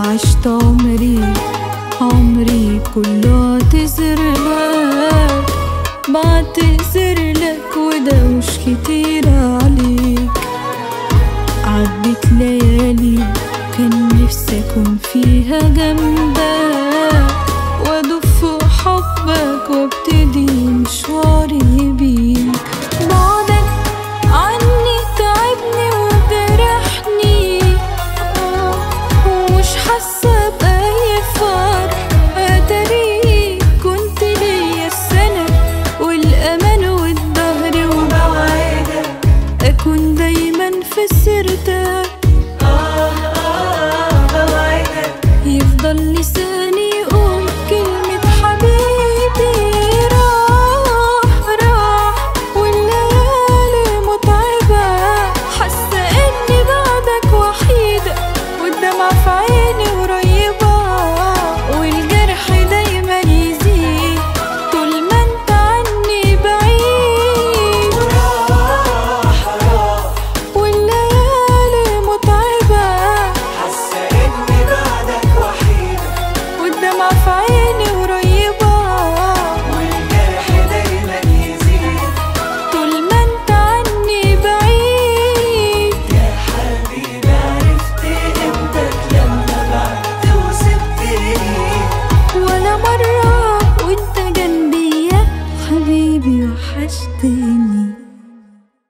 وعشت عمري كله اعتذرلك، بعتذرلك وده مش كتير عليك. عدت ليالي كان نفسي اكون فيها جنبك، وادوب في حبك وابتدي مشواري بيك. بعدك عني تعبني وجرحني، ومش حاسه بأي فرق. اتاريك كنت ليا السند والامان والظهر، وبوعدك اكون دايما في سيرتك. بوعدك يفضل لساني يقول كلمة حبيبي. راح والليالي متعبة، حاسة اني بعدك وحيدة، والدمع في عيني قريبة، والجرح دايما يزيد طول ما انت عني بعيد. راح والليالي متعبة، حاسة إني بعدك وحيدة، والدمع في عيني قريبة، والجرح دايما يزيد طول ما انت عني بعيد. يا حبيبي عرفت قيمتك لما بعدت وسبتني، ولا مرة وانت جنبي يا حبيبي وحشتني.